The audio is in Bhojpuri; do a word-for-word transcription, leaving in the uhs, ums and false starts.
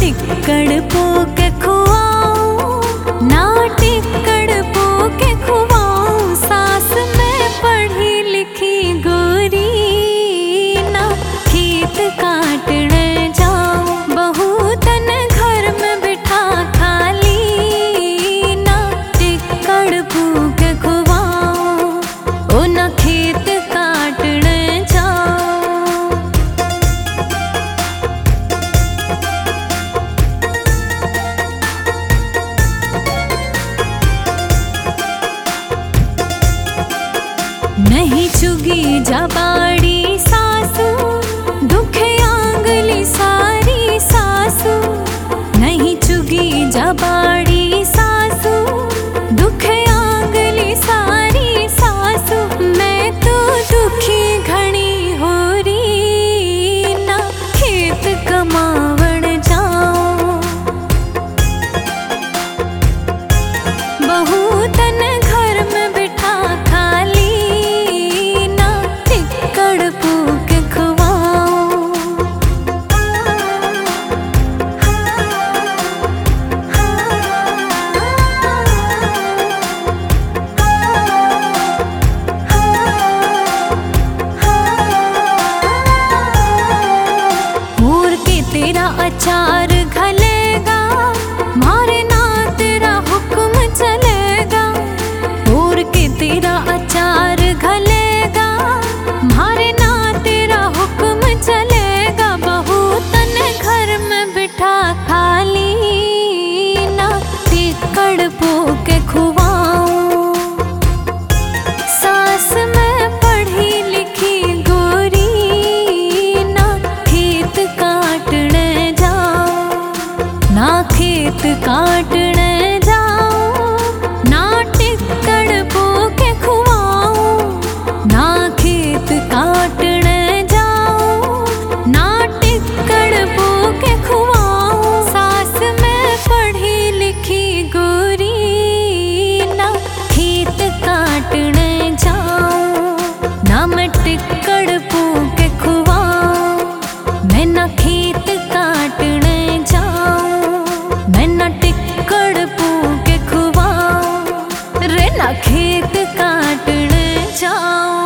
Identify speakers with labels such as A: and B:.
A: टिक्कड़ पो के खुआऊं, ना टिक्कड़ पो के खुआऊं। सास में पढ़ी लिखी गोरी, ना खेत काटने जाऊं। बहू तन घर में बिठा खाली, ना टिक्कड़ पो के खुआऊं, ओ ना खेत काटने जाऊं। नहीं चुगी जबाड़ी सासू, दुखे आंगली सारी सासू। नहीं चुगी जबाड़ी सासू, दुखे आंगली सारी सासू। मैं तो दुखी घणी हो री, ना खेत कमावण जाऊं। बहू तन घर में बिठा खाली, तेरा अचार घलेगा, मारे ना तेरा हुक्म चलेगा। और के तेरा अचार घलेगा, मारे ना तेरा हुक्म चलेगा। बहू तने घर में बिठा खाली, ना टिक्कड़ पो के खुआऊं। सास में पढ़ी लिखी गोरी, ना खेत काटने ना खेत काटने जाऊं। ना टिक्कड़ पो के खुआऊं, ना खेत काटने जाऊं। ना टिक्कड़ पो के खुआऊं। सास में पढ़ी लिखी गोरी, ना खेत काटने जाऊं। ना मैं टिक्कड़ पो के खुआऊं, मैं ना खेत काटने मैं ना टिक्कड़ पो के खुआऊं, रे ना खेत काटने जाऊं।